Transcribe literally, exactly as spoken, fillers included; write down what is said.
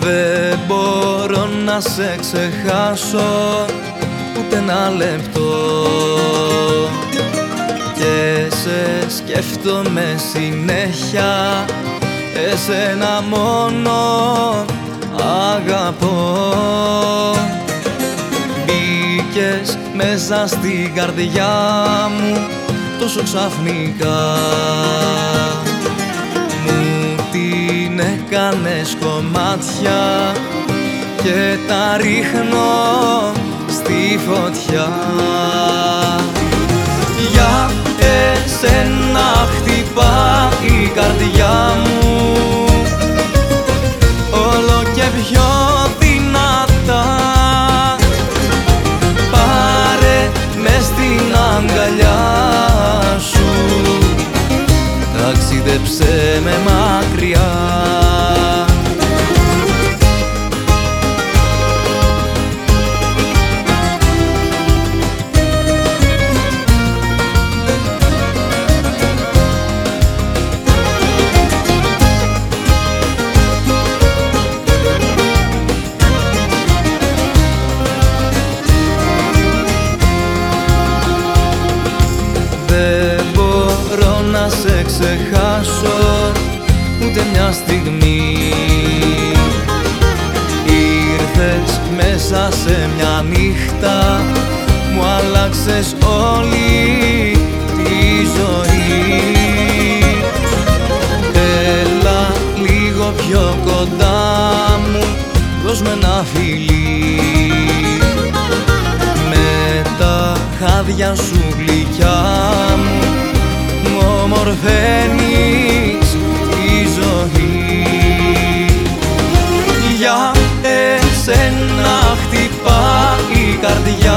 Δεν μπορώ να σε ξεχάσω ούτε ένα λεπτό και σε σκέφτομαι συνέχεια, εσένα μόνο αγαπώ. Μπήκες μέσα στην καρδιά μου τόσο ξαφνικά, μου την έκανες κομμάτια και τα ρίχνω στη φωτιά. Για εσένα χτυπά η καρδιά μου όλο και πιο δυνατά. Πάρε με στην αγκαλιά σου, ταξίδεψε με μακριά. Να σε ξεχάσω ούτε μια στιγμή. Ήρθες μέσα σε μια νύχτα, μου άλλαξες όλη τη ζωή. Έλα λίγο πιο κοντά μου, δώσ' με ένα φιλί. Με τα χάδια σου γλυκιά μου ομορφαίνεις τη ζωή. Για εσένα χτυπά η καρδιά